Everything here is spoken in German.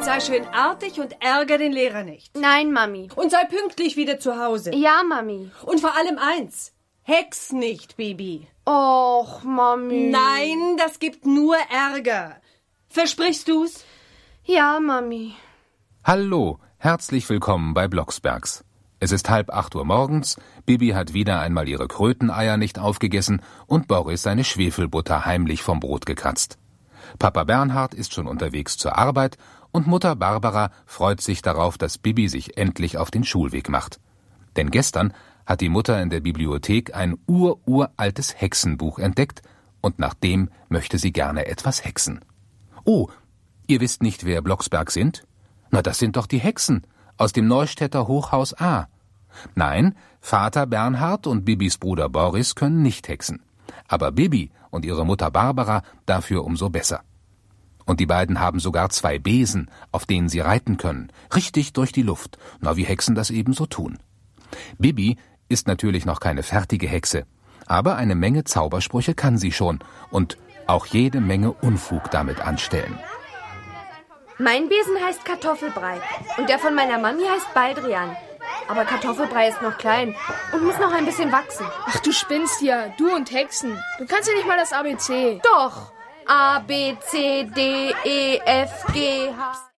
sei schön artig und ärger den Lehrer nicht. Nein, Mami. Und sei pünktlich wieder zu Hause. Ja, Mami. Und vor allem eins, hex nicht, Bibi. Och, Mami. Nein, das gibt nur Ärger. Versprichst du's? Ja, Mami. Hallo, herzlich willkommen bei Blocksbergs. Es ist 7:30 Uhr morgens, Bibi hat wieder einmal ihre Kröteneier nicht aufgegessen und Boris seine Schwefelbutter heimlich vom Brot gekratzt. Papa Bernhard ist schon unterwegs zur Arbeit und Mutter Barbara freut sich darauf, dass Bibi sich endlich auf den Schulweg macht. Denn gestern hat die Mutter in der Bibliothek ein uraltes Hexenbuch entdeckt und nach dem möchte sie gerne etwas hexen. Oh, ihr wisst nicht, wer Blocksberg sind? Na, das sind doch die Hexen aus dem Neustädter Hochhaus A. Nein, Vater Bernhard und Bibis Bruder Boris können nicht hexen. Aber Bibi und ihre Mutter Barbara dafür umso besser. Und die beiden haben sogar 2 Besen, auf denen sie reiten können, richtig durch die Luft, na wie Hexen das eben so tun. Bibi ist natürlich noch keine fertige Hexe, aber eine Menge Zaubersprüche kann sie schon und auch jede Menge Unfug damit anstellen. Mein Besen heißt Kartoffelbrei und der von meiner Mami heißt Baldrian. Aber Kartoffelbrei ist noch klein und muss noch ein bisschen wachsen. Ach, du spinnst ja, du und Hexen. Du kannst ja nicht mal das ABC. Doch. A, B, C, D, E, F, G, H...